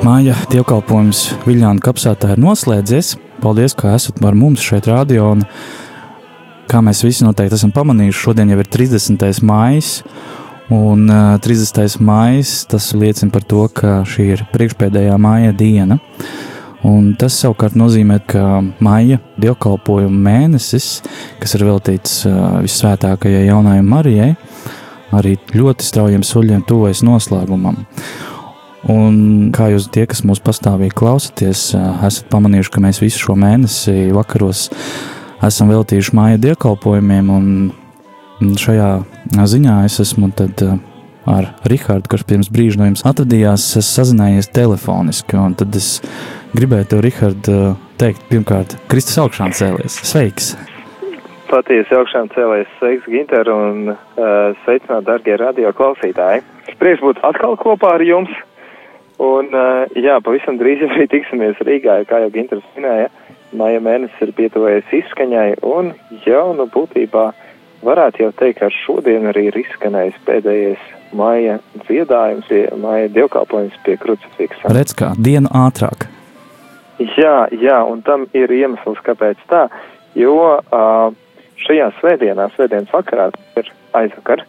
Māja dievkalpojums Viļānu kapsētā ir noslēdzies. Paldies, ka esat ar mums šeit radio. Un, kā mēs visi noteikti esam pamanījuši, šodien jau ir 30. maijs. Un 30. maijs, tas liecina par to, ka šī ir priekšpēdējā māja diena. Un tas savukārt nozīmē, ka maija dievkalpojuma mēnesis, kas ir veltīts visvētākajai jaunajai Marijai, arī ļoti straujiem soļiem tuvojas noslēgumam. Un kā jūs tie, kas mūs pastāvīgi klausaties, esat pamanījuši, ka mēs visu šo mēnesi vakaros esam veltījuši māja dievkalpojumiem, un šajā ziņā es esmu tad ar Rihardu, kurš pirms brīža no jums atradījās, es sazinājies telefoniski, un tad es gribēju tev, Rihard, teikt pirmkārt, Kristus augšām cēlies. Sveiks! Patiesi augšām cēlies. Sveiks, Ginter, un sveicināt, dargie radio klausītāji. Prieks būt atkal kopā ar jums. Un, jā, pavisam drīz arī tiksimies Rīgā, kā jau Ginters minēja, maija mēnesis ir pietuvojies izskaņai, un jau, būtībā varētu jau teikt, ka šodien arī ir izskanējis pēdējais maija dziedājums, maija dievkalpojums pie krucifiksa. Redz kā, dienu ātrāk. Jā, un tam ir iemesls, kāpēc tā, jo šajā svētdienas vakarā, ir aizvakar,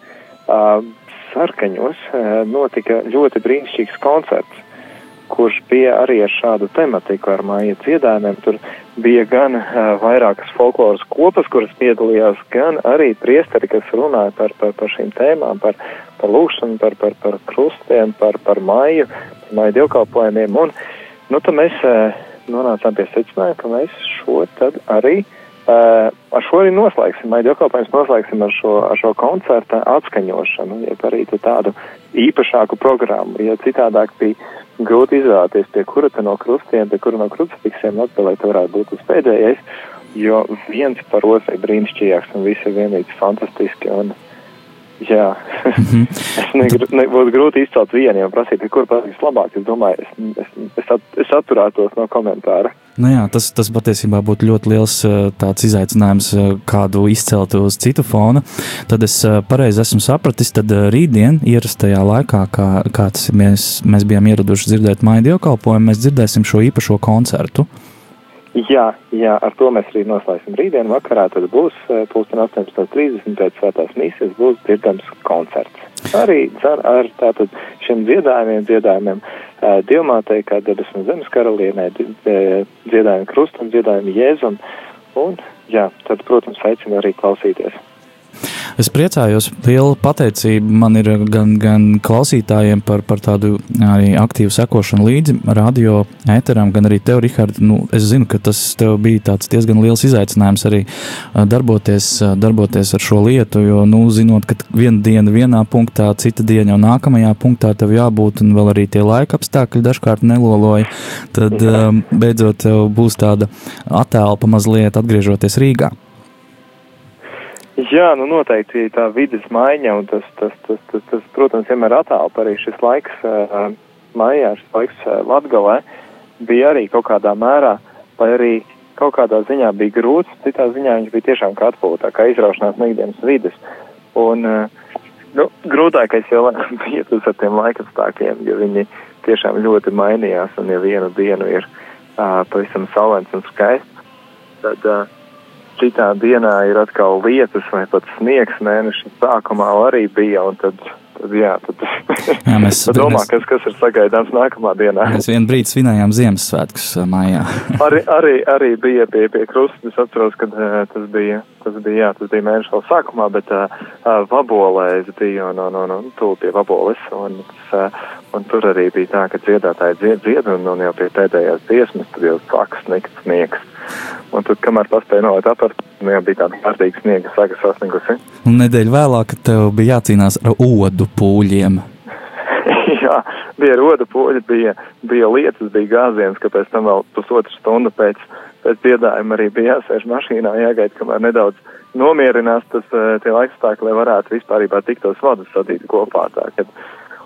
Sarkaņos notika ļoti brīnišķīgs koncerts, kurš bija arī ar šādu tematiku, ar māja dziedājumiem. Tur bija gan vairākas folkloras kopas, kuras piedalījās, gan arī priesteri, kas runāja par šīm tēmām, par lūgšanu, par krustiem, par māju dievkalpojumiem. Un, tad mēs nonācām pie secinājuma, ka mēs šo tad arī ar šo arī noslēgsim, māja dievkalpojums noslēgsim ar šo koncerta atskaņošanu, ja arī tādu īpašāku programmu, ja citādāk bija grūti izvēlēties, pie kura no krustiem, pie kura no krucifiksiem atspēlēt varētu būt tas pēdējais, jo viens par otru ir brīnišķīgāks un visi ir vienīgi fantastiski, un jā, būtu grūti izcelt vienu, jo prasīt, kur patiks labāk, es domāju, es atturētos no komentāra. Jā, tas patiesībā būtu ļoti liels tāds izaicinājums kādu izcelt uz citu fona. Tad es pareizi esmu sapratis, tad rītdien ierastajā laikā, kā mēs bijām ieraduši dzirdēt māja dievkalpojumu, mēs dzirdēsim šo īpašo koncertu. Jā, ar to mēs arī noslēgsim rītdien vakarā, tad būs 18:30 pēc svētās misijas būs dzirdams koncerts. Arī ar tātad šiem dziedājumiem Dievmātei, kā debesmu zemes karalienē, dziedājumi Krustam, dziedājumi Jēzum, un jā, tad, protams, aicinu arī klausīties. Es priecājos, liela pateicība man ir gan klausītājiem par tādu arī aktīvu sekošanu līdzi radio ēteram, gan arī tev, Rihard. Es zinu, ka tas tev bija tāds diezgan liels izaicinājums arī darboties ar šo lietu, jo, zinot, ka viena diena vienā punktā, cita diena jau nākamajā punktā tev jābūt, un vēl arī tie laika apstākļi dažkārt neloloja, tad beidzot tev būs tāda attēlpa mazliet atgriežoties Rīgā. Jā, noteikti tā vides maiņa, un tas protams, vienmēr attālpa arī šis laiks maijā, šis laiks Latgalē, bija arī kaut kādā mērā, vai arī kaut kādā ziņā bija grūts, citā ziņā viņš bija tiešām kā atpūtā, kā izraušanās no ikdienas vides. Un grūtākais jau bija tas ar tiem laikapstākļiem, jo viņi tiešām ļoti mainījās, un ja vienu dienu ir pavisam saulains un skaists, tad citā dienā ir atkal lietus vai pat sniegs mēneša sākumā arī bija, un tad mēs domā, kas ir sagaidāms nākamā dienā. Mēs vienu brīdi svinējām Ziemassvētkus mājā. arī bija pie krusta, es atceros, ka tas bija mēneša vēl sākumā, bet Vabolē es biju tūl pie Vaboles, un tur arī bija tā, ka dziedātāji dzied, un jau pie pēdējās dziesmas, tad jau sāka sniegs. Un tad, kamēr paspēja nolēt apart, jau bija tāda kārtīga sniega saka sasniegusi. Un nedēļu vēlāk, kad tev bija jācīnās ar odu pūļiem. Jā, bija ar odu pūļi, bija lietas, bija gāziens, ka pēc tam vēl pusotru stundu pēc dziedājuma arī bija jāsēž mašīnā, jāgaida, kamēr nedaudz nomierinās tie laikstākļi, lai varētu vispārībā tik tos vadus sadīt kopā.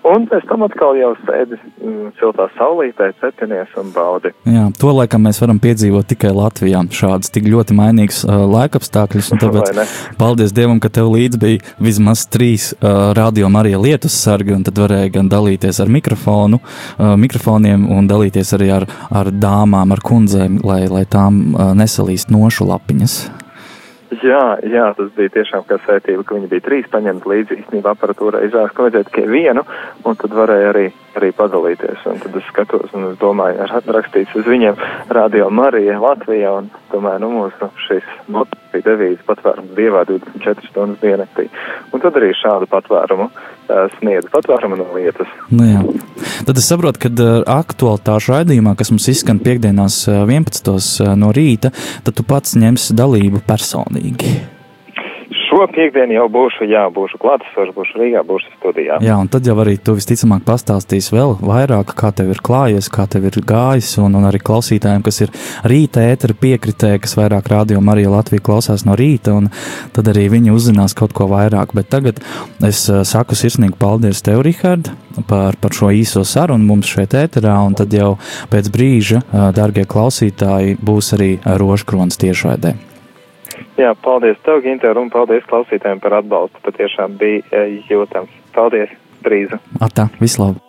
Un pēc tam atkal jau sēdi siltā saulītē, cepinies un baudi. Jā, to laikam mēs varam piedzīvot tikai Latvijā, šādas tik ļoti mainīgas laikapstākļus, un tāpēc paldies Dievam, ka tev līdz bija vismaz 3 Radio Marija lietus sargi, un tad varēja gan dalīties ar mikrofoniem un dalīties arī ar dāmām, ar kundzēm, lai tām nesalīst nošu lapiņas. Jā, tas bija tiešām kā svētība, ka viņi bija 3 paņemt līdzi, īstenībā aparatūrā izvēlas, ka vajadzēja tikai 1, un tad varēja arī padalīties. Un tad es skatos un es domāju, rakstīts uz viņiem Radio Marija Latvijā, un domāju, mūsu šis motīvi devīze patvērums Dievā 24 stundas diennaktī. Un tad arī šādu patvērumu sniedz patvērumu no lietas. Jā. Tad es saprotu, ka aktualitāšu raidījumā, kas mums izskan piekdienās 11. no rīta, tad tu pats ņemsi dalību personīgi. Šo piekdienu jau būšu klātesošs, būšu Rīgā, būšu studijā. Jā, un tad jau arī tu visticamāk pastāstīsi vēl vairāk, kā tev ir klājies, kā tev ir gājis, un arī klausītājiem, kas ir rīta ētera piekritēji, kas vairāk Radio Marija Latvija klausās no rīta, un tad arī viņi uzzinās kaut ko vairāk. Bet tagad es saku sirsnīgi paldies tev, Rihard, par šo īso sarunu mums šeit ēterā, un tad jau pēc brīža, dārgie klausītāji, būs arī Rožkronas tiešraidē. Jā, paldies tev, Ginter, un paldies klausītājiem par atbalstu. Patiešām bija jūtams. Paldies, drīz. Atā, vislabāk.